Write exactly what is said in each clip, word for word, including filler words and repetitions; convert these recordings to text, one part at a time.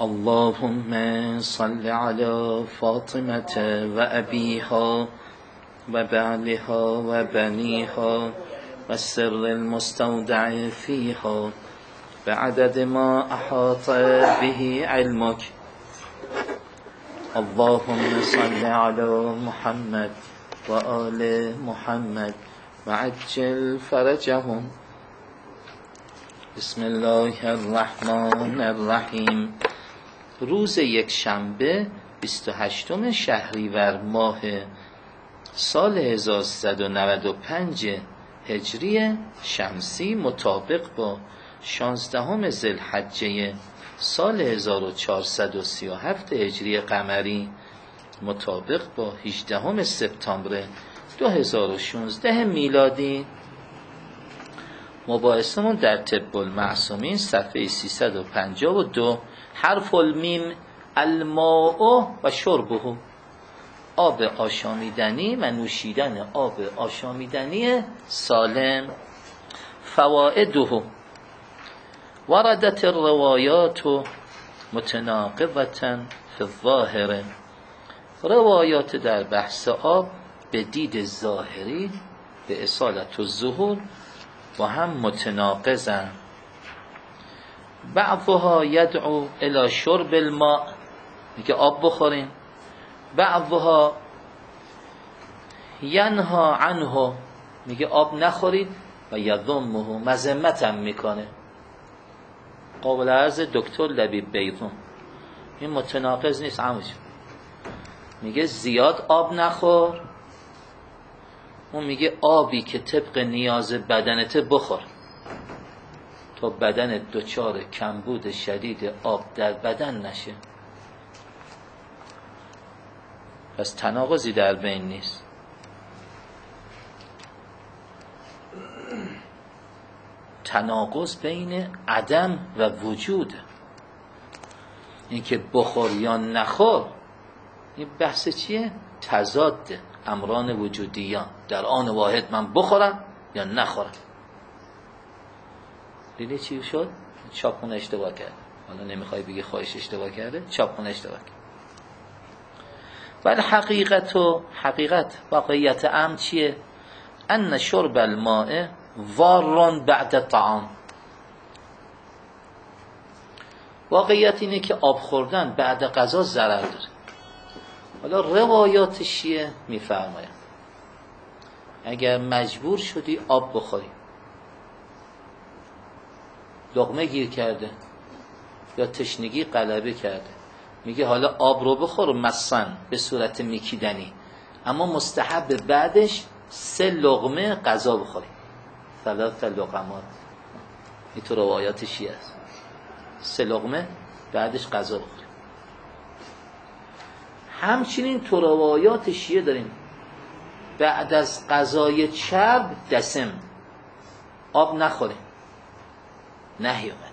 اللهم صل على فاطمة وأبيها وبعلها وبنيها والسر المستودع فيها بعدد ما أحاط به علمك. اللهم صل على محمد وآل محمد وعجل فرجهم. بسم الله الرحمن الرحیم. روز یک شنبه بیست و هشتم شهریور ماه سال هزار و سیصد و نود و پنج هجری شمسی مطابق با شانزدهم ذوالحجه سال هزار و چهارصد و سی و هفت هجری قمری مطابق با هجدهم سپتامبر دو هزار و شانزده میلادی. مباحثمون در طب المعصومین صفحه سیصد و پنجاه و دو. حرف المیم الماء و شربه، آب آشامیدنی و نوشیدن آب آشامیدنی سالم. فوائده وردت الروایات متناقضة فی الظاهر. روایات در بحث آب به دید ظاهری به اصالت الظهور با هم متناقضن. بعضها یدعو الی شرب الماء، میگه آب بخورین. بعضها ینها عنه، میگه آب نخورید. و یذمه، مذمت هم میکنه. قابل عرض دکتر لبیب بیضون، این متناقض نیست عموش. میگه زیاد آب نخور، اون میگه آبی که طبق نیاز بدنت بخور تا بدن دچار کمبود شدید آب در بدن نشه. پس تناقضی در بین نیست. تناقض بین عدم و وجود. این که بخور یا نخور، این بحث چیه؟ تضاد امران وجودیان. در آن واحد من بخورم یا نخورم. دیدی چی شد؟ چاپخونه اشتباه کرد. حالا نمیخوای بگی خواهش اشتباه کرده، چاپخونه اشتباه کرد. ولی حقیقت و حقیقت واقعیت امر چیه؟ ان شرب الماء وارون بعد طعام. واقعیت اینه که آب خوردن بعد غذا ضرر داره. حالا روایات شیعه میفرماید اگر مجبور شدی آب بخوری، لقمه گیر کرده یا تشنگی غلبه کرده، میگه حالا آب رو بخور مثلا به صورت میکیدنی، اما مستحب بعدش سه لقمه غذا بخوری. ثلاث لقمات، این تو روایات شیعه است. سه لقمه بعدش غذا بخوری. همچنین تو روایات شیعه داریم بعد از غذای چرب دسم آب نخوریم، نهی اومده.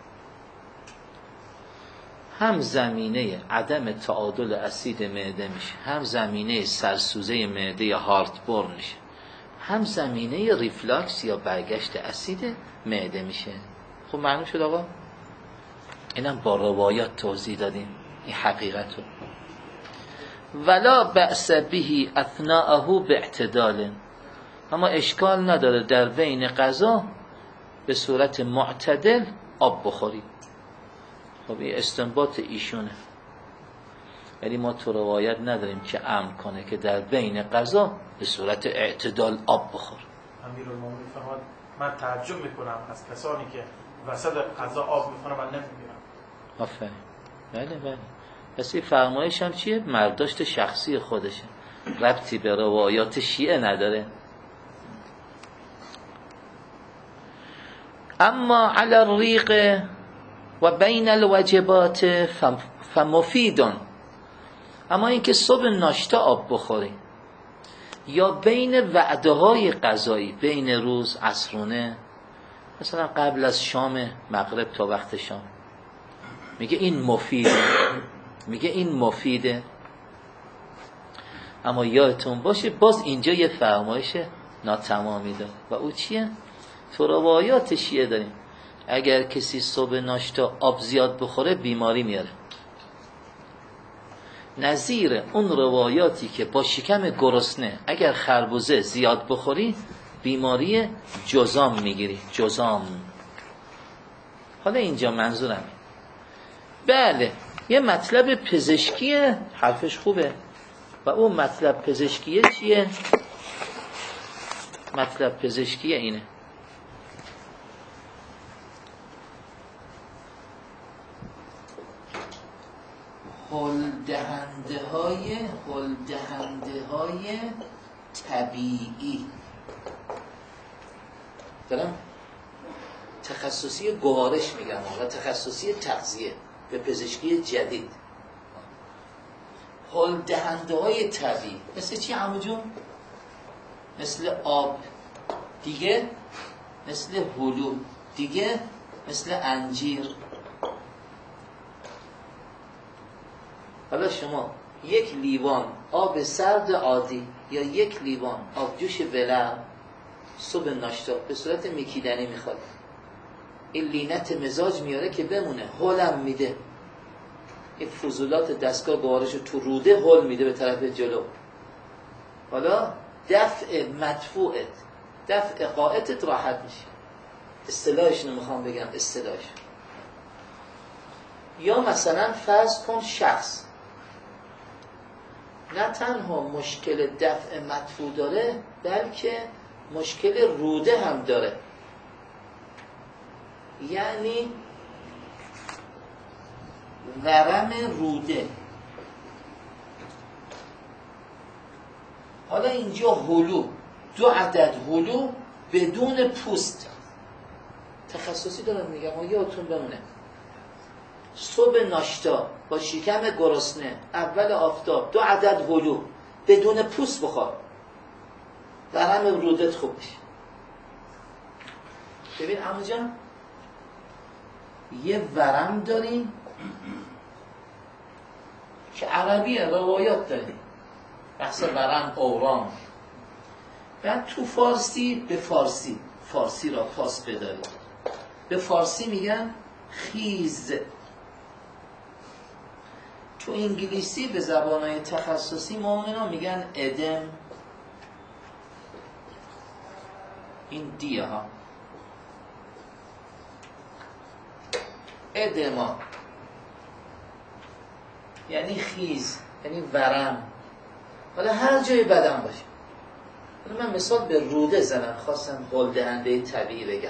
هم زمینه عدم تعادل اسید معده میشه، هم زمینه سرسوزه معده یا هارتبورن میشه، هم زمینه ریفلاکس یا برگشت اسید معده میشه. خب معلوم شد آقا؟ اینم با روایات توضیح دادیم این حقیقت رو. ولا بأس به اثناءه باعتدال، اما اشکال نداره در بین غذا به صورت معتدل آب بخوری. خب این استنباط ایشونه، ولی ما تو روایت نداریم که امر کنه که در بین غذا به صورت اعتدال آب بخور. امیرالمومنین فرمود من تعجب میکنم از کسانی که وسط غذا آب میخورن و نمیگیرن. آفرین. بله بله. پس این فرمایش هم چیه؟ مرداشت شخصی خودشه، ربطی به روایات شیعه نداره. اما علی الریق و بین الوجبات فمفیدون، اما اینکه صبح ناشتا آب بخوری یا بین وعده های غذایی، بین روز عصرونه، مثلا قبل از شام مغرب تا وقت شام، میگه این مفیده، میگه این مفیده. اما یادتون باشه باز اینجا یه فرمایش ناتمامی داره و او چیه؟ تو روایات شیعه داریم اگر کسی صبح ناشتا آب زیاد بخوره بیماری میاره، نظیر اون روایاتی که با شکم گرسنه اگر خربوزه زیاد بخوری بیماری جذام میگیری. جذام. حالا اینجا منظورم بله یه مطلب پزشکیه، حرفش خوبه، و اون مطلب پزشکیه چیه؟ مطلب پزشکیه اینه هل دهنده های هل دهنده های طبیعی. دارم تخصصی گوارش میگم و تخصصی تغذیه به پزشکی جدید. هل دهنده های طبیعی مثل چی عمو جون؟ مثل آب دیگه، مثل هلو دیگه، مثل انجیر. حالا شما یک لیوان آب سرد عادی یا یک لیوان آب جوش ولرم صبح ناشتا به صورت میکیدنی میخواد، این لینت مزاج میاره که بمونه، هولم میده، این فضولات دستگاه گوارشو تو روده هول میده به طرف جلو. حالا دفع مدفوعت، دفع قائتت راحت میشه. اصطلاحش نمیخوام بگم اصطلاحش. یا مثلا فرض کن شخص نه تنها مشکل دفع مدفوع داره بلکه مشکل روده هم داره، یعنی ورم روده. حالا اینجا هلو، دو عدد هلو بدون پوست، تخصصی دارم میگم یادتون بمونه. صبح ناشتا با شکم گرسنه اول آفتاب دو عدد هلو بدون پوست بخور، ورم رودت خوب میشه. ببین عمو جان یه ورم داریم که عربیه، روایات داریم، بحث ورم اورام. بعد تو فارسی به فارسی فارسی را پاس بداریم، به فارسی میگن خیز. تو انگلیسی به زبانهای تخصصی ما اینا میگن ادم. این دیه ها ادما یعنی خیز، یعنی ورم. حالا هر جای بدن باشه. حالا من مثال به روده زنم، خواستم هل دهنده طبیعی بگم.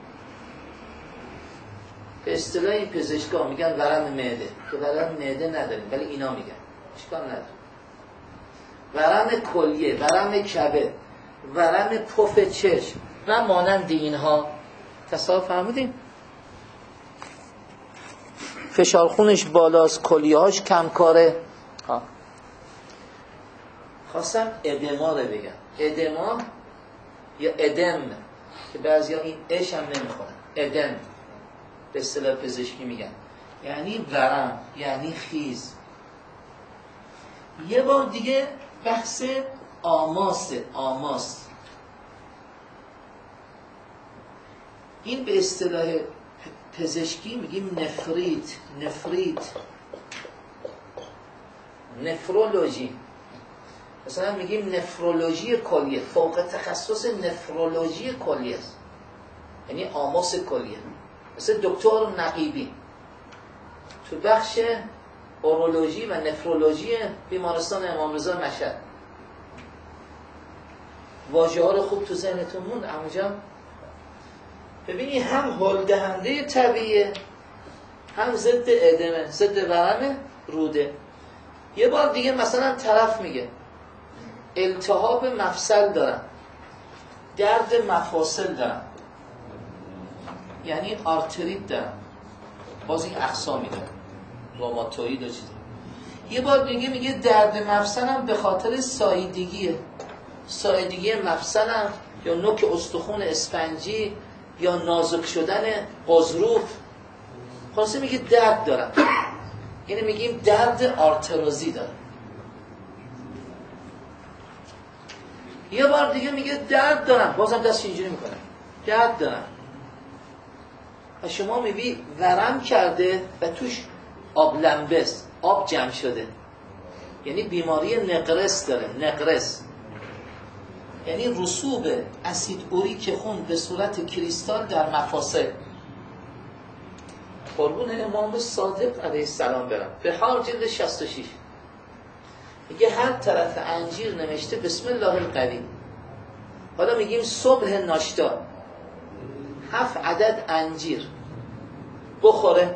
به اصطلاح پزشکا میگن ورم معده، که ورم معده نداریم ولی اینا میگن اشکال نداره. ورم کلیه، ورم کبد، ورم پف چشم و مانند اینها. تصاحب فهمیدیم؟ فشار خونش بالاست، کلیه‌هاش کم کاره. ها. خواستم ادما رو بگم. ادما یا ادم که بعضیا این اش هم نمیخونن. ادم به اصطلاح پزشکی میگن یعنی ورم، یعنی خیز. یه بار دیگه بحث آماسه. آماس این به اصطلاح پزشکی میگیم نفریت. نفریت نفرولوژی، مثلا میگیم نفرولوژی کلیه، فوق تخصص نفرولوژی کلیه است، یعنی آماس کلیه. مثل دکتر نقیبی تو بخش اورولوژی و نفرولوژی بیمارستان امام رضا مشهد. واژه ها رو خوب تو ذهنتون موند عمو جان؟ ببینی هم هل دهنده طبیعیه، هم ضد ادمه، ضد ورم روده. یه بار دیگه مثلا طرف میگه التهاب مفصل دارم، درد مفاصل دارم، یعنی آرتریت دارم، باز این اقسامی دارم، روماتوئید و چیزی. یه بار دیگه میگه درد مفصلم به خاطر ساییدگیه، ساییدگی مفصلم یا نوک استخون اسفنجی یا نازک شدن غضروف. خلاصه میگه درد دارم، یعنی میگیم درد آرتروزی دارم. یه بار دیگه میگه درد دارم، بازم دست اینجوری میکنه، درد دارم. و شما میبینی ورم کرده و توش آب لمبس، آب جمع شده. یعنی بیماری نقرس داره. نقرس یعنی رسوب اسید اوریک خون به صورت کریستال در مفاصل. قربون امام صادق علیه السلام برم. بهار جلد شصت و شش میگه هر طرف انجیر نوشته بسم الله القوی. حالا میگیم صبح ناشتا هفت عدد انجیر بخوره،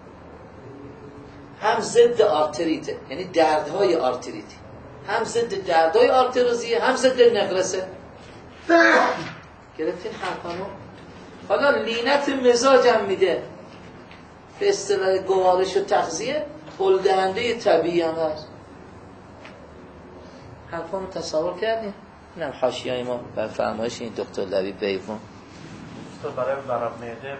هم ضد آرتریته، یعنی دردهای آرتریتی، هم ضد دردهای آرتروزیه، هم ضد نقرسه. گرفتین حرفانو؟ حالا لینت مزاجم میده، به اصطلاح گوارش و تغذیه پلدهنده طبیعی هم هست. حرفانو تصور کردین؟ اینم حاشیه ما بر فرمایش این دکتر لبیب بیوون. برای ورم معده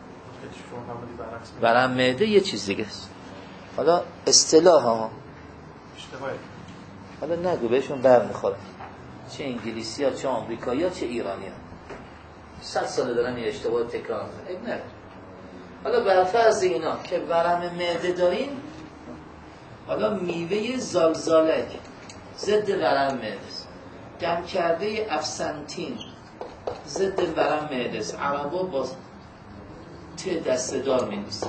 ورم معده یه چیز دیگه است. حالا اصطلاح ها اشتباهه. حالا نگو بهشون بر میخوره، چه انگلیسی ها چه آمریکایی ها چه ایرانی ها صد ساله دارن یه اشتباه تکرار میکنن. نه حالا برفرض اینا که ورم معده دارین، حالا میوه زالزالک ضد ورم معده است، دم کرده افسنتین ضد ورم معده است. عربا با ت دسته دار می نیست،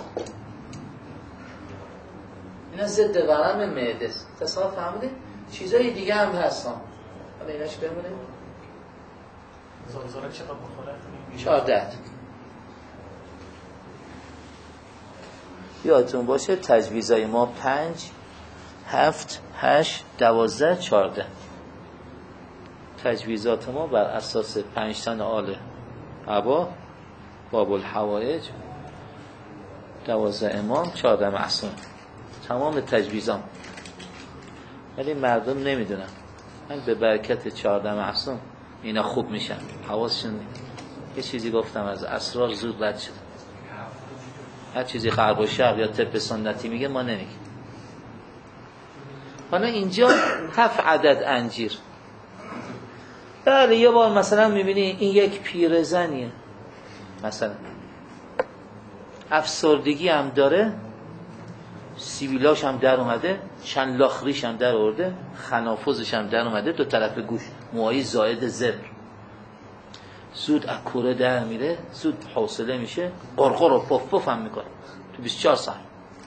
اینا ضد ورم معده است. تصور فهمیدید؟ چیزای دیگه هم هستن. حالا ایناش بمونه. زلزله چقدر بخوره؟ چهارده. یادتون باشه تجویزای ما پنج، هفت، هشت، دوازده، چهارده. تجویزات ما بر اساس پنج تن آل عبا، باب الحوائج، دوازده امام، چهارده معصوم. تمام تجویزام. ولی مردم نمیدونن. من به برکت چهارده معصوم اینا خوب میشن. حواسشون نیست. یه چیزی گفتم از اسرار زود رد شد. هر چیزی غرب و شرق یا طب سنتی میگه ما نمیگیم. حالا اینجا هفت عدد انجیر. بله یه بار مثلا میبینی این یک پیرزنیه، مثلا افسردگی هم داره، سیبیلاش هم در اومده، چند لاخریش هم در آورده، خنافوزش هم در اومده، دو طرف گوش موهای زائد زبر، زود اکوره در میره، زود حوصله میشه، قرقر و پف پف هم میکنه تو بیست و چهار ساعت.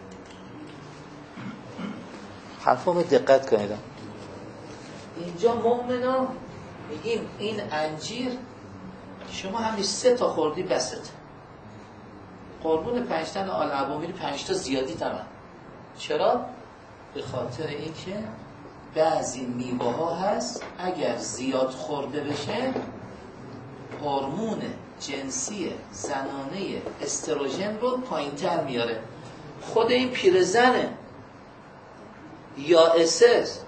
حرفامو دقت کنید. اینجا مؤمنا میگیم این انجیر شما همین سه تا خوردی بست. قربون پنج تن آل عبا میری پنج تا زیادی تمام. چرا؟ به خاطر اینکه بعضی میوه ها هست اگر زیاد خورده بشه هورمون جنسی زنانه استروژن رو پایین‌تر میاره. خود این پیرزنه یا اسس،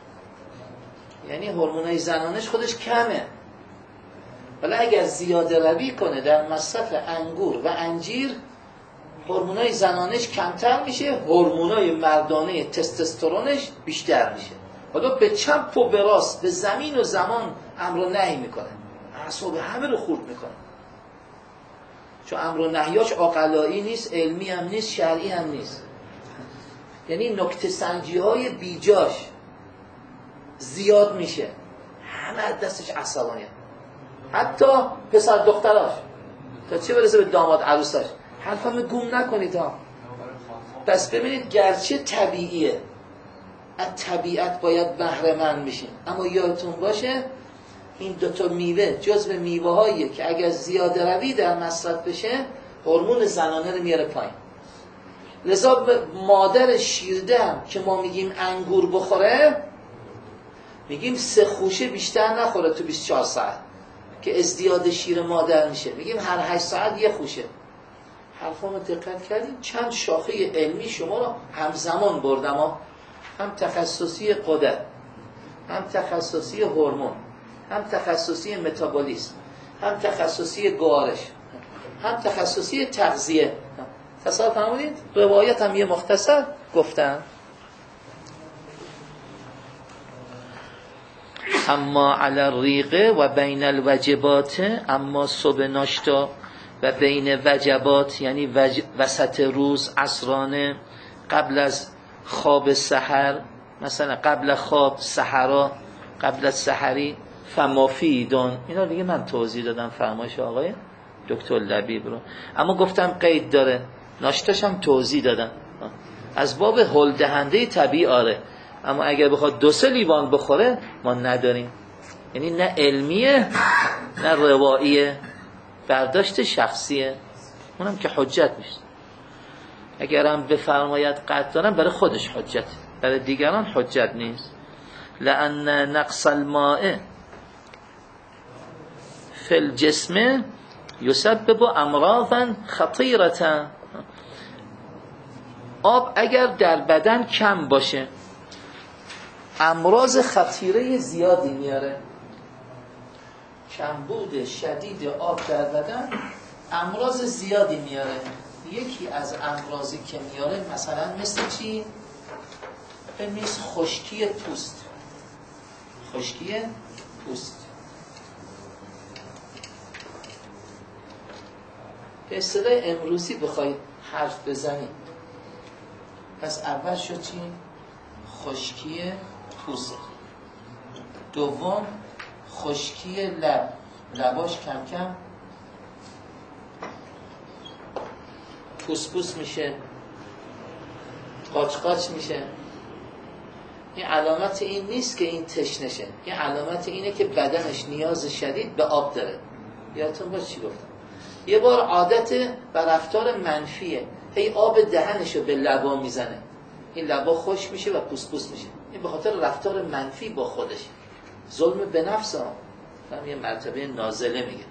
یعنی هورمونای زنانش خودش کمه، ولی اگر زیاده روی کنه در مصرف انگور و انجیر هورمونای زنانش کمتر میشه، هورمونای مردانه تستوسترونش بیشتر میشه. حالا به چپ و به راست به زمین و زمان امر و نهی میکنه، اعصاب همه رو خورد میکنه، چون امر و نهیاش عقلایی نیست، علمی هم نیست، شرعی هم نیست. یعنی نکته سنجی های بیجاش زیاد میشه، همه دستش عصبانیه، حتی پسر دختراش، تا چه برسه به داماد عروساش. حرفمو گم نکنید ها. پس ببینید گرچه طبیعیه، از طبیعت باید بهره مند بشیم، اما یادتون باشه این دوتا میوه جزو میوه هاییه که اگر زیاده روی در مصرف بشه هورمون زنانه رو میاره پایین. لذا به مادر شیرده هم که ما میگیم انگور بخوره، میگیم سه خوشه بیشتر نخوره تو بیست و چهار ساعت که ازدیاد شیر مادر میشه، میگیم هر هشت ساعت یه خوشه. حرفامو دقت کردیم؟ چند شاخه علمی شما رو همزمان بردم ها. هم تخصصی غده، هم تخصصی هورمون، هم تخصصی متابولیسم، هم تخصصی گوارش، هم تخصصی تغذیه. تصور فرمودید؟ روایت هم یه مختصر گفتم. اما علی الریقه و بین الوجبات، اما صبح ناشتا و بین وجبات یعنی وج... وسط روز، عصرانه، قبل از خواب سحر، مثلا قبل خواب سحرا، قبل از سحری فمافیدون، اینا دیگه من توضیح دادم فرمایش آقای دکتر لبیب رو. اما گفتم قید داره، ناشتاش هم توضیح دادم از باب هل دهنده طبیعی. آره اما اگر بخواد دو سه لیوان بخوره ما نداریم، یعنی نه علمیه نه رواییه، برداشت شخصیه، اونم که حجت میشه. اگرم بفرماید قطع دارم برای خودش حجت، برای دیگران حجت نیست. لأن نقص الماء فی الجسم یسبب امراضا خطیرة. آب اگر در بدن کم باشه امراض خطیره زیادی میاره. کمبود شدید آب در بدن امراض زیادی میاره. یکی از امراضی که میاره مثلا مثل چی؟ مثل خشکی پوست. خشکی پوست به اصطلاح امروزی بخواید حرف بزنید، پس اول شد چی؟ خشکی پوست. دوم خشکی لب، لباش کم کم پوست پوست میشه، قاچ قاچ میشه. این علامت این نیست که این تشنشه، این علامت اینه که بدنش نیاز شدید به آب داره. یادتون باشه چی گفتم؟ یه بار عادت و رفتار منفیه، هی آب دهنشو به لبا میزنه، این لبا خوش میشه و پوست پوست میشه. این به خاطر رفتار منفی با خودش، ظلم به نفس ها. هم یه مرتبه نازله میگه.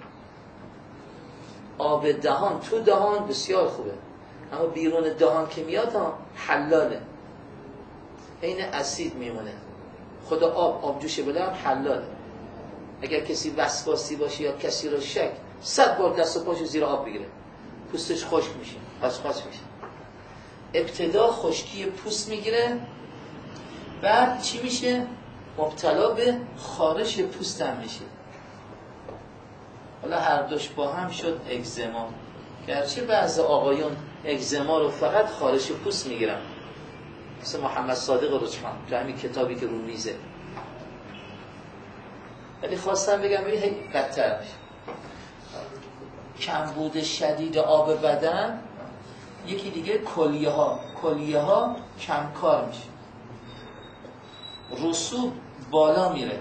آب دهان تو دهان بسیار خوبه، اما بیرون دهان که میاد ها حلاله، این اسید میمونه. خدا آب آب جوشه بله هم حلاله. اگر کسی وسواسی باشه یا کسی رو شک، صد بار دست و پاشو زیر آب بگیره، پوستش خشک میشه، قاچ میشه. ابتدا خشکی پوست میگیره، بعد چی میشه؟ مبتلا به خارش پوست هم میشه. حالا هر دوش با هم شد اگزما. گرچه بعض آقایون اگزما رو فقط خارش پوست میگیرن، مثل محمد صادق رجحان تو همین کتابی که رو میزه، ولی خواستم بگم این هی بدتر میشه. کمبود شدید آب بدن. یکی دیگه کلیه ها، کلیه ها کمکار میشه، رسوب بالا میره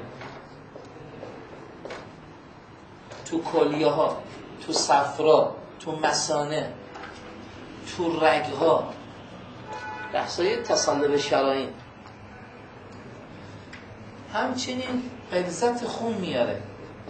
تو کلیه ها، تو صفرا، تو مثانه، تو رگها، بحثای تصلب شرايين. همچنین غلظت خون میاره.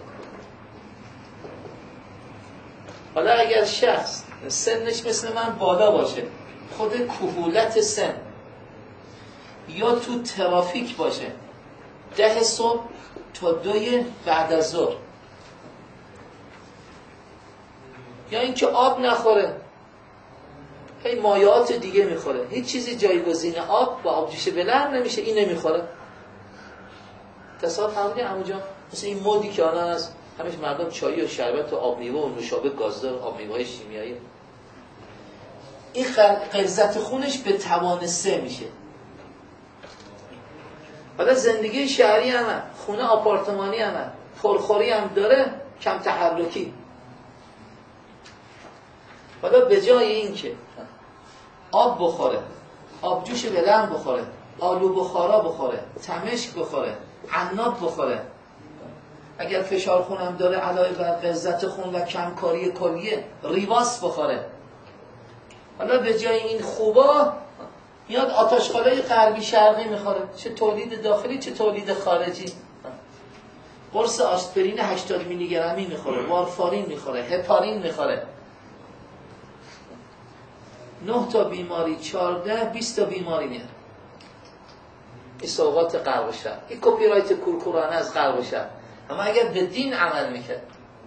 حالا اگر شخص سنش مثل من بالا باشه، خود کهولت سن، یا تو ترافیک باشه ده صبح تا دوی بعد از ظهر، یا اینکه آب نخوره، هی مایعات دیگه میخوره، هیچ چیزی جایگزین آب با آب جوشه بلند نمیشه، این نمیخوره. تصادف فهمیدین عمو جان؟ مثل این مودی که الان از همش مردم چای و شربت و آب میوه و نوشابه گازدار، آب میوه‌های شیمیایی، این غلظت خونش به توان سه میشه. حالا زندگی شهری هم، خونه آپارتمانی هم، پرخوری هم داره، کم تحرکی. حالا به جای این که آب بخوره، آب جوش بلند بخوره، آلو بخارا بخوره، تمشک بخوره، عناب بخوره، اگر فشار خونم داره علاوه بر غلظت خون و کمکاری کلیه ریواس بخوره. حالا به جای این خوبا میاد آتشخالای غربی شرقی میخوره، چه تولید داخلی چه تولید خارجی. قرص آسپرین هشتاد میلی گرمی میخوره، وارفارین میخوره، هپارین میخوره. نه تا بیماری، چهارده بیست تا بیماری میاد. این سوغات غرب و شرق، این کپی رایت کورکورانه از غرب و شرق. اما اگر به دین عمل میکرد،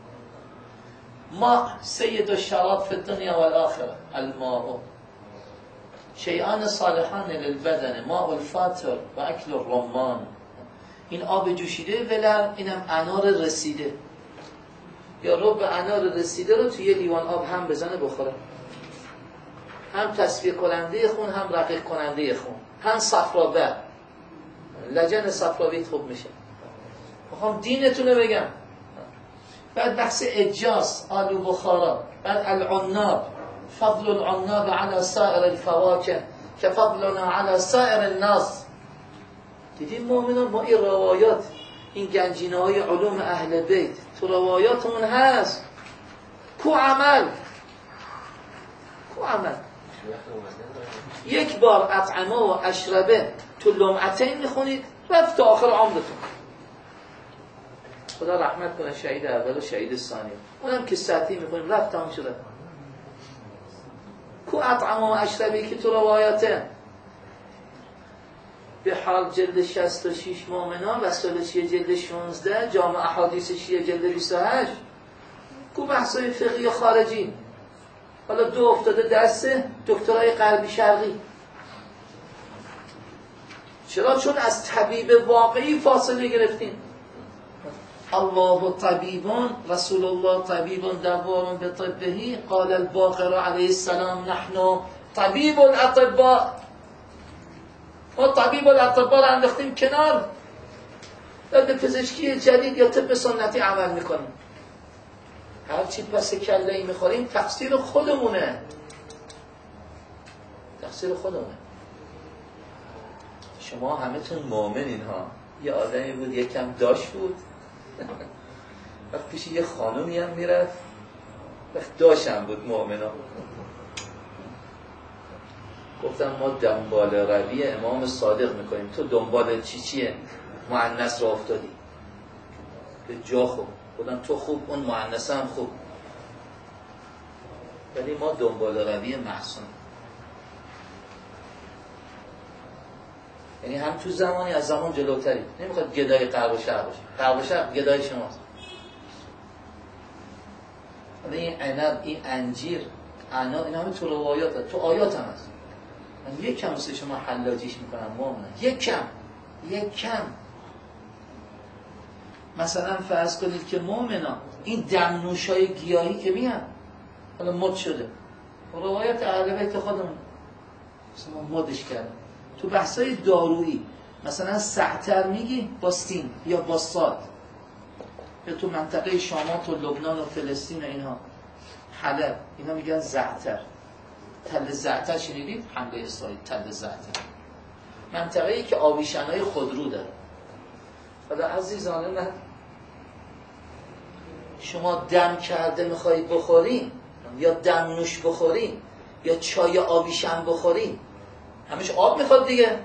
ما سید الشراب فی الدنیا و الاخره الماء شیئان صالحان للبدن ماء الفاتر و اکل الرمان. این آب جوشیده ولر، اینم انار رسیده، یا رو به انار رسیده رو توی لیوان آب هم بزنه بخوره، هم تصفیه کننده خون، هم رقیق کننده خون، هم صفرابه. لجن صفراویت خوب میشه. میخوام دینتون رو بگم. بعد بحث اجاز، آلو بخارا، بعد العناب، فضل العناب على سائر الفواکه که فضلنا على سائر الناس. دیدین مؤمنان ما این روایات، این گنجینه های علوم اهل بیت تو روایاتمون هست. کو عمل؟ کو عمل؟ یک بار اطعمه و اشربه تو لمعتین میخونید رفت تا آخر عمرتون. خدا رحمت کنه شهید اول و شهید ثانی، اونم که ساعتی میخونیم رفت تمام شده. کو اطعمه و اشربه که تو روایاته؟ به حال جلد شصت و شش مؤمنان، رسول شیعه جلد شانزده، جامع احادیث شیعه جلد بیست و هشت. کو بحثای فقهی خارجی. حالا دو افتاده دست دکترای غربی شرقی. چرا؟ چون از طبیب واقعی فاصله گرفتین. الله طبیبون، رسول الله طبیبون دوام به طبهی، قال الباقر علیه السلام نحن طبیب الاطباء. ما طبیب الاطباء رو انداختیم کنار، به پزشکی جدید یا طب سنتی عمل میکنیم. هرچی پس کله‌ای میخوریم تقصیر خودمونه، تقصیر خودمونه. شما همه تون مؤمنین ها. یه آدمی بود یکم داش بود، وقت پیش یه خانومی هم میرفت، وقت داشم بود مؤمنا. گفتم ما دنبال روی امام صادق میکنیم، تو دنبال چی چیه؟ مؤنث را افتادی به جا. خوب بودم تو خوب، اون مؤنث هم خوب، ولی ما دنبال روی محسن. یعنی هم تو زمانی از زمان جلوتری. نمیخواد گدای غرب و شرق باشه، غرب و شرق گدای شماست. حالا این عنب، این انجیر، عناب، این همه تو روایات هست، تو آیات هم هست. من یک کم واسه شما حلاجیش میکنم مؤمنان، یک کم یک کم. مثلا فرض کنید که مؤمنان این دمنوشای گیاهی که میان حالا مد شده، روایت اهل بیت خودمون مثلا مدش کرده. تو بحثای دارویی مثلا سعتر میگی با سین یا با صاد، یا تو منطقه شامات و لبنان و فلسطین و اینها، حلب، اینا میگن زعتر. تل زعتر شنیدید؟ حمله اسرائیل تل زعتر، منطقه‌ای که آویشن‌های خودرو داره. حالا عزیزان من، شما دم کرده میخوایی بخورین یا دم نوش بخورین یا چای آویشن بخورین، همش آب میخواد دیگه.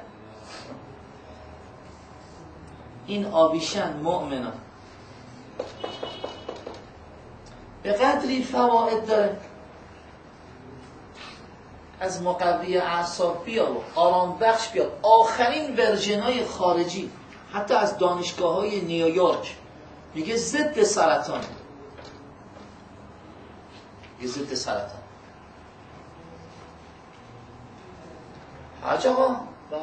این آویشن مؤمنان به قدری فواید داره، از مقوی اعصاب بیاد و آرام بخش بیاد. آخرین ورژن‌های خارجی حتی از دانشگاه‌های نیویورک میگه ضد سرطان، یه ضد سرطان. حاج آقا بله،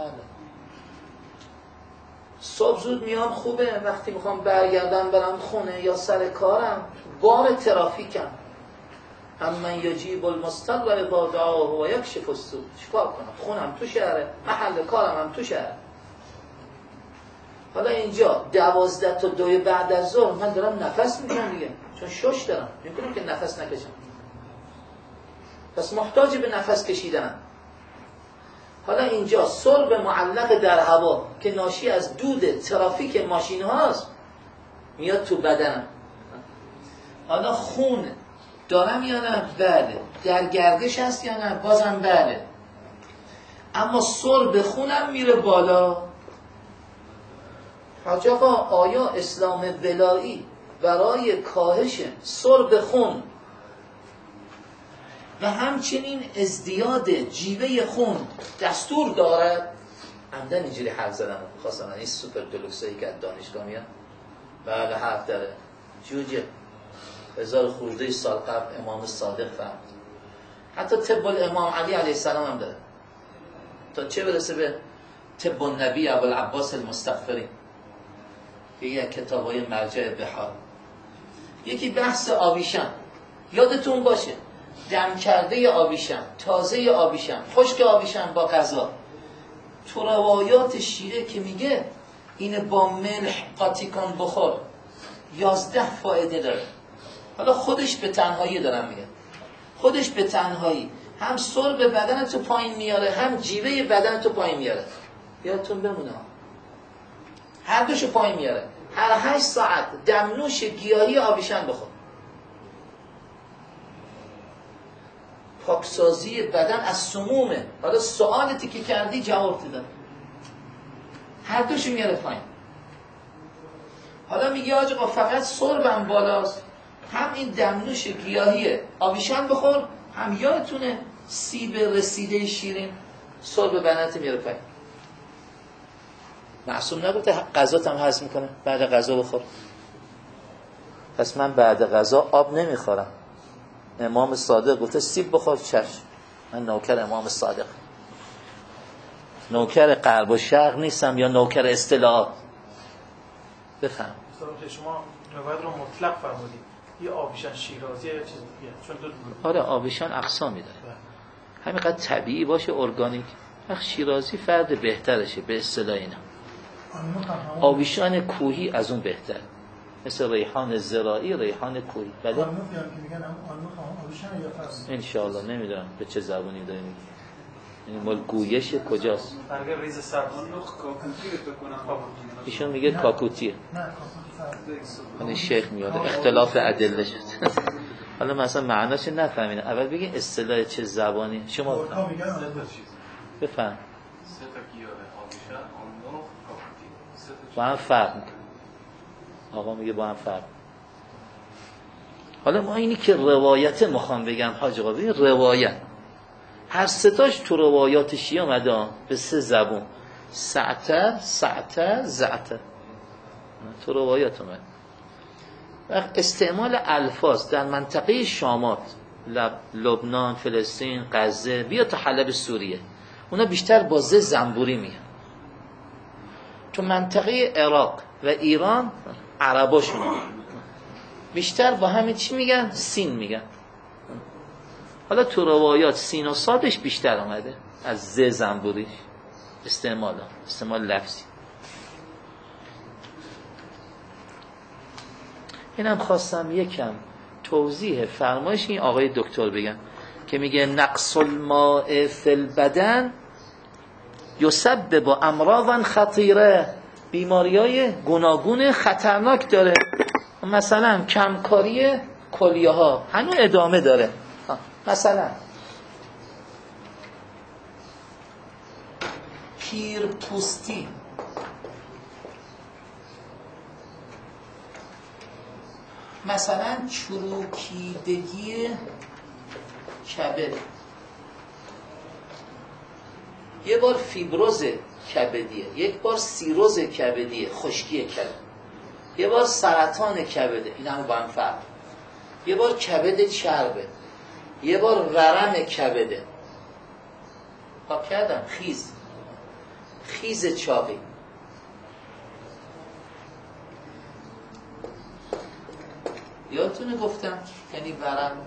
صبح زود میام خوبه، وقتی میخوام برگردم برم خونه یا سر کارم بار ترافیکم، هم من یجیب المضطر اذا دعاه و یکشف السوء. چیکار کنم؟ خونم تو شهره، محل کارم هم تو شهر. حالا اینجا دوازده تا دوی بعد از ظهر من دارم نفس میکشم دیگه، چون شش دارم، نمیتونم که نفس نکشم، پس محتاج به نفس کشیدن. حالا اینجا سرب معلق در هوا که ناشی از دود ترافیک ماشین هاست میاد تو بدنم. حالا خون دارم یا نه؟ بله. در گردش هست یا نه؟ بازم بله. اما سرب خونم میره بالا. حاج آقا آیا اسلام ولایی برای کاهش سرب خون و همچنین ازدیاد جیوه خون دستور دارد؟ عمدن اینجوری حرف زدم، خواستم این سوپر دلوکسایی که از دانشگاه میاد بله حرف داره. جوجه هزار خورده سال قبل امام صادق فرمود. حتی طب الامام علی علیه السلام هم داره، تا چه برسه به طب النبی ابوالعباس المستغفری که یک کتابای مرجع بحار. یکی بحث آویشن، یادتون باشه دم کرده آویشن، تازه آویشن، خشک آویشن با غذا. تو روایات شیعه که میگه اینه با ملح قاطی کن بخور، یازده فایده داره. حالا خودش به تنهایی دارم میگم، خودش به تنهایی هم سرب بدن تو پایین میاره، هم جیوه بدن تو پایین میاره. یادتون بمونه هر دوشو پایین میاره. هر هشت ساعت دمنوش گیاهی آبیشن بخور. پاکسازی بدن از سمومه. حالا سوالتی که کردی جواب دیدم، هر دوشو میاره پایین. حالا میگه آقا فقط سربم بالاست، هم این دمنوش گیاهی آبیشن بخور، هم یادتونه سیب رسیده شیرین سرب بدنت میاره پایین. معصوم نگفته غذات هم هضم میکنه بعد غذا بخور. پس من بعد غذا آب نمیخورم. امام صادق گفته سیب بخور، چشم، من نوکر امام صادق، نوکر غرب و شرق نیستم یا نوکر اصطلاحات. بفهم شما روایت رو مطلق فرمودید، یه آبیشن شیرازی یا چیز دیگه؟ چون دو آره آبیشن اقسامی داره، همینقدر طبیعی باشه ارگانیک. وقت شیرازی فرد بهترشه به اصطلاح اینا. آبیشان کوهی از اون بهتر، مثل ریحان زراعی، ریحان کوهی. بله انشاءالله نمیدونم به چه زبونی داری میگی، یعنی مال گویش کجاست؟ برگر ریز سبز ایشون میگه کاکوتیه. یعنی شیخ میاد اختلاف ادله شد. حالا مثلا معناش نفهمین، اول بگین اصطلاح چه زبانی شما بفهم. بفهم با هم فرق میکنه. آقا میگه با هم فرق. حالا ما اینی که روایت میخوام بگم حاج آقا، ببین روایت هر ستاش تو روایات شیعه اومده به سه زبون، سعته سعته زعته، تو روایات اومد. وقت استعمال الفاظ در منطقه شامات، لب، لبنان، فلسطین، غزه، بیا تا حلب سوریه، اونا بیشتر با ز زنبوری میگن. تو منطقه عراق و ایران عرباشون بیشتر با همین چی میگن؟ سین میگن. حالا تو روایات سین و صادش بیشتر آمده از ز زنبوریش استعمال استعمال لفظی. اینم خواستم یکم توضیح فرمایش این آقای دکتر بگم که میگه نقص الماء فی البدن یسبب امراضا خطیره، بیماریای گوناگون خطرناک داره. مثلا کمکاری کلیه ها هنوز ادامه داره. مثلا پیرپوستی، مثلا چروکیدگی کبد، یه بار فیبروز کبدیه، یک بار سیروز کبدیه، خشکی کبد، یه بار سرطان کبده، این هم با هم فرق، یه بار کبد چربه، یه بار ورم کبده. پاک کردم خیز خیز چاقی. یادتونه گفتم یعنی ورم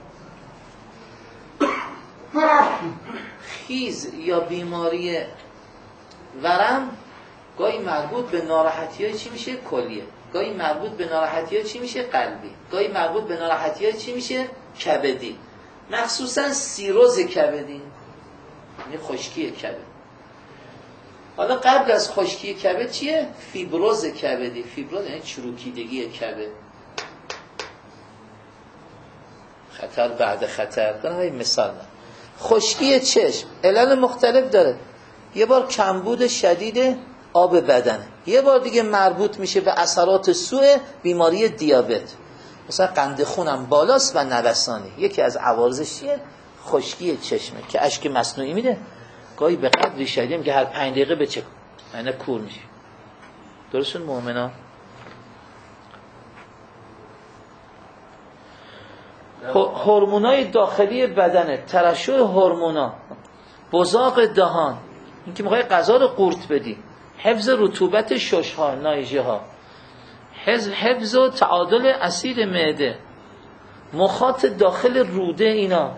خیز یا بیماری ورم گاهی مربوط به ناراحتی های چی میشه؟ کلیه. گاهی مربوط به ناراحتی های چی میشه؟ قلبی. گاهی مربوط به ناراحتی های چی میشه؟ کبدی. مخصوصا سیروز کبدی، یعنی خشکی کبد. حالا قبل از خشکی کبد چیه؟ فیبروز کبدی. فیبروز یعنی چروکیدگی کبد. خطر بعد خطر. دارم این مثال دارم. خشکی چشم علل مختلف داره. یه بار کمبود شدید آب بدنه، یه بار دیگه مربوط میشه به اثرات سوء بیماری دیابت، مثلا قند خونم بالاست و نوسانی. یکی از عوارضش چیه؟ خشکی چشمه که اشک مصنوعی میده، گاهی به قدری شدید که هر پنج دقیقه بچک یعنی کور میشه. درستون مؤمنا؟ هورمونای داخلی بدنه، ترشح هورمونا، بزاق دهان، اینکه میخوای غذا رو قورت بدی، حفظ رطوبت شش‌ها، نایجه ها، حفظ و تعادل اسید معده، مخاط داخل روده. اینا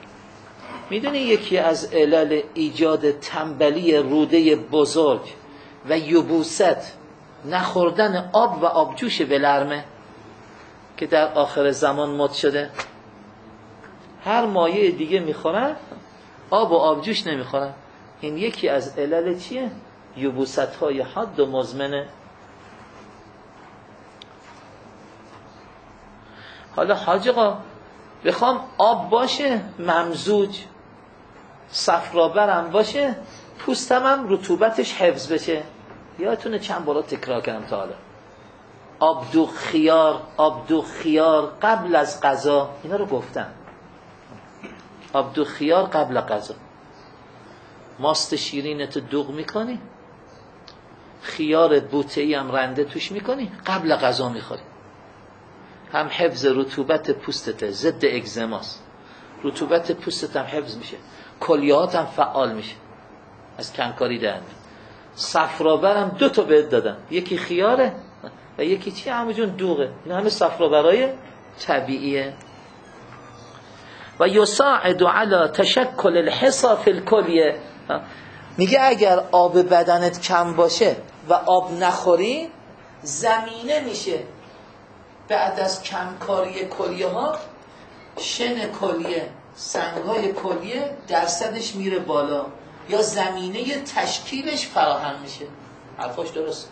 میدونی یکی از علل ایجاد تنبلی روده بزرگ و یبوست نخوردن آب و آبجوش بلرمه که در آخر زمان مد شده. هر مایه دیگه میخورن، آب و آبجوش نمیخورن. این یکی از علل چیه؟ یبوست های حاد و مزمنه. حالا حاج آقا بخوام آب باشه ممزوج، صفرابرم باشه، پوستم هم رطوبتش حفظ بشه. یادتونه چند بار تکرار کردم تا حالا، آبدوغ خیار، آبدوغ خیار قبل از غذا، اینا رو گفتم. آبدوغ خیار قبل غذا. ماست شیرینت دوغ میکنی، خیار بوته‌ای هم رنده توش میکنی، قبل غذا میخوری. هم حفظ رطوبت پوستت، ضد اگزماست، رطوبت پوستت هم حفظ میشه، کلیهات هم فعال میشه از کنکاری در میاد. صفرابرم دو تا بهت دادم، یکی خیاره و یکی چی همون دوغه. این همه صفرابرای طبیعیه. و یساعد علی تشکل الحصى فی الکلیه. میگه اگر آب بدنت کم باشه و آب نخوری، زمینه میشه بعد از کمکاری کلیه ها، شن کلیه، سنگ های کلیه درصدش میره بالا یا زمینه تشکیلش فراهم میشه. حرفاش درست.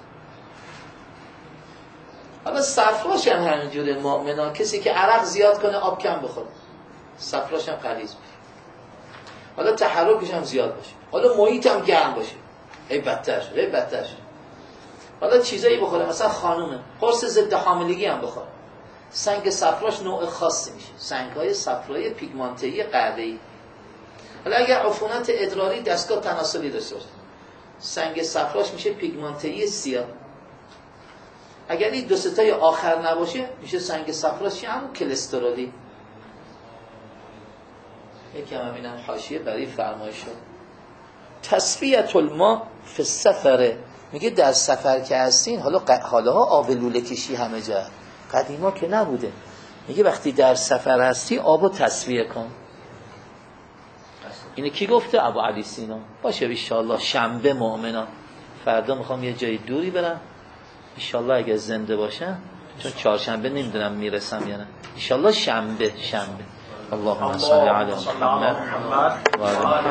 حالا صفراش هم همینجوره مؤمنا، کسی که عرق زیاد کنه آب کم بخوره صفراش هم غلیظ میشه. حالا تحرکش هم زیاد باشه، حالا محیط هم گرم باشه، ای بدتر شد، ای بدتر شد. حالا چیزایی بخوره، مثلا خانومه قرص ضد حاملگی هم بخوره، سنگ صفراش نوع خاصی میشه، سنگ‌های صفرایی پیگمانته‌ای قهوه‌ای. حالا اگر عفونت ادراری دستگاه تناسلی داشته باشه، سنگ صفراش میشه پیگمانته‌ای سیاه. اگر این دو ستای آخر نباشه میشه سنگ صفراش همون کلسترولی. یکم هم اینم حاشیه برای فرمایش شد. تصفیه الماء فی السفر، میگه در سفر که هستین، حالا حالا آب لوله کشی همه جا، قدیما که نبوده. میگه وقتی در سفر هستی آبو تصفیه کن. اینه کی گفته؟ ابو علی سینا. باشه ان شاء الله شنبه مؤمنا، فردا میخوام یه جای دوری برم ان شاء الله اگه زنده باشم، چون چهارشنبه نمیدونم میرسم یا نه. ان شاء الله شنبه شنبه. اللهم صل علی محمد و علی